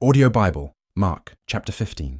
Audio Bible, Mark chapter 15.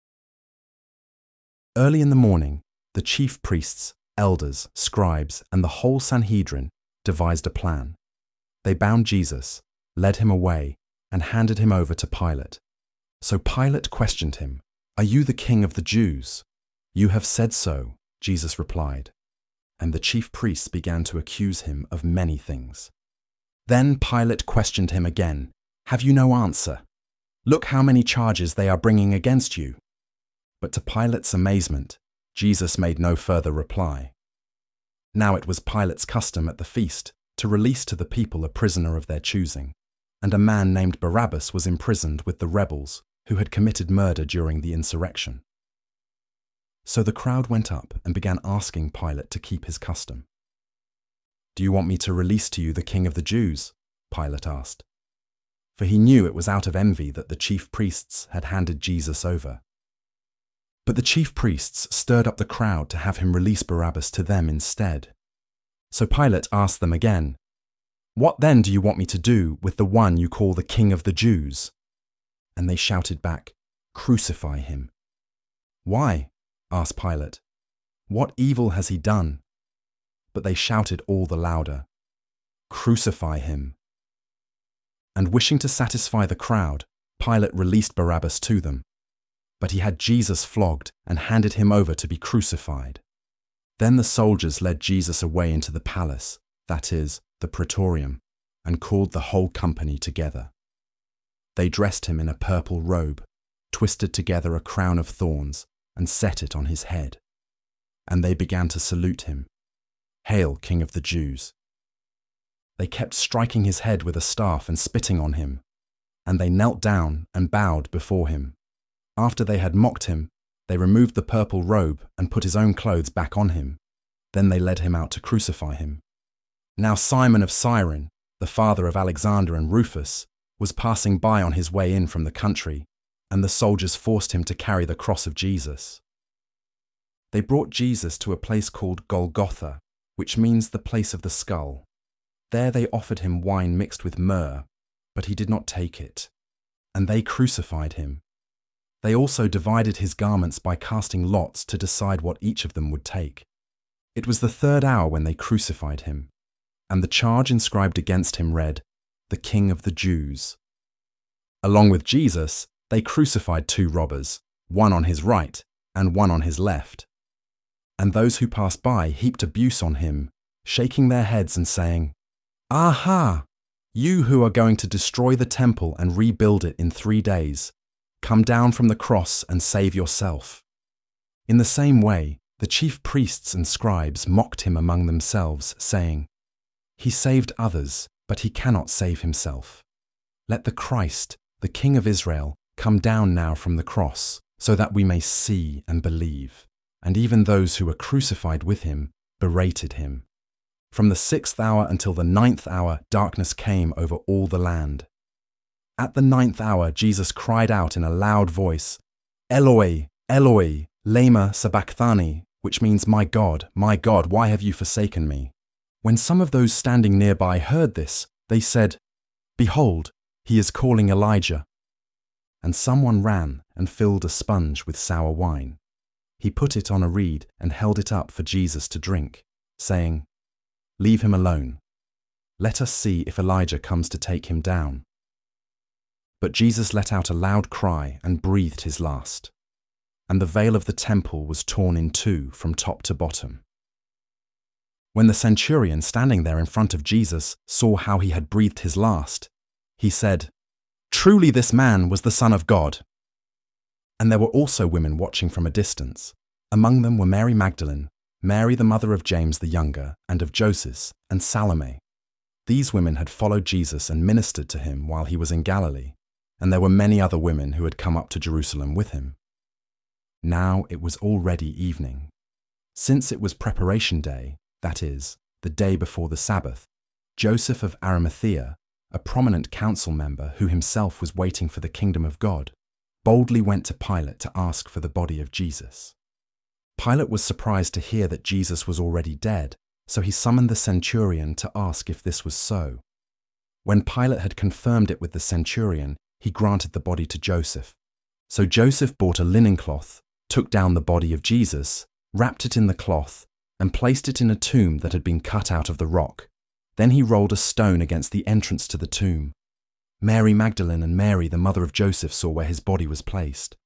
Early in the morning, the chief priests, elders, scribes, and the whole Sanhedrin devised a plan. They bound Jesus, led him away, and handed him over to Pilate. So Pilate questioned him, "Are you the king of the Jews?" "You have said so," Jesus replied. And the chief priests began to accuse him of many things. Then Pilate questioned him again, "Have you no answer? Look how many charges they are bringing against you." But to Pilate's amazement, Jesus made no further reply. Now it was Pilate's custom at the feast to release to the people a prisoner of their choosing, and a man named Barabbas was imprisoned with the rebels who had committed murder during the insurrection. So the crowd went up and began asking Pilate to keep his custom. "Do you want me to release to you the king of the Jews?" Pilate asked. For he knew it was out of envy that the chief priests had handed Jesus over. But the chief priests stirred up the crowd to have him release Barabbas to them instead. So Pilate asked them again, "What then do you want me to do with the one you call the King of the Jews?" And they shouted back, "Crucify him." "Why?" asked Pilate. "What evil has he done?" But they shouted all the louder, "Crucify him." And wishing to satisfy the crowd, Pilate released Barabbas to them. But he had Jesus flogged and handed him over to be crucified. Then the soldiers led Jesus away into the palace, that is, the praetorium, and called the whole company together. They dressed him in a purple robe, twisted together a crown of thorns, and set it on his head. And they began to salute him, "Hail, King of the Jews!" They kept striking his head with a staff and spitting on him, and they knelt down and bowed before him. After they had mocked him, they removed the purple robe and put his own clothes back on him. Then they led him out to crucify him. Now Simon of Cyrene, the father of Alexander and Rufus, was passing by on his way in from the country, and the soldiers forced him to carry the cross of Jesus. They brought Jesus to a place called Golgotha, which means the place of the skull. There they offered him wine mixed with myrrh, but he did not take it, and they crucified him. They also divided his garments by casting lots to decide what each of them would take. It was the third hour when they crucified him, and the charge inscribed against him read, "The King of the Jews." Along with Jesus, they crucified two robbers, one on his right and one on his left. And those who passed by heaped abuse on him, shaking their heads and saying, "Aha! You who are going to destroy the temple and rebuild it in 3 days, come down from the cross and save yourself." In the same way, the chief priests and scribes mocked him among themselves, saying, "He saved others, but he cannot save himself. Let the Christ, the King of Israel, come down now from the cross, so that we may see and believe." And even those who were crucified with him berated him. From the 6th hour until the 9th hour, darkness came over all the land. At the 9th hour, Jesus cried out in a loud voice, "Eloi, Eloi, lema sabachthani," which means, my God, why have you forsaken me?" When some of those standing nearby heard this, they said, "Behold, he is calling Elijah." And someone ran and filled a sponge with sour wine. He put it on a reed and held it up for Jesus to drink, saying, "Leave him alone. Let us see if Elijah comes to take him down." But Jesus let out a loud cry and breathed his last, and the veil of the temple was torn in two from top to bottom. When the centurion standing there in front of Jesus saw how he had breathed his last, he said, "Truly this man was the Son of God." And there were also women watching from a distance. Among them were Mary Magdalene, Mary the mother of James the younger and of Joseph, and Salome. These women had followed Jesus and ministered to him while he was in Galilee, and there were many other women who had come up to Jerusalem with him. Now it was already evening. Since it was preparation day, that is, the day before the Sabbath, Joseph of Arimathea, a prominent council member who himself was waiting for the kingdom of God, boldly went to Pilate to ask for the body of Jesus. Pilate was surprised to hear that Jesus was already dead, so he summoned the centurion to ask if this was so. When Pilate had confirmed it with the centurion, he granted the body to Joseph. So Joseph bought a linen cloth, took down the body of Jesus, wrapped it in the cloth, and placed it in a tomb that had been cut out of the rock. Then he rolled a stone against the entrance to the tomb. Mary Magdalene and Mary, the mother of Joseph, saw where his body was placed.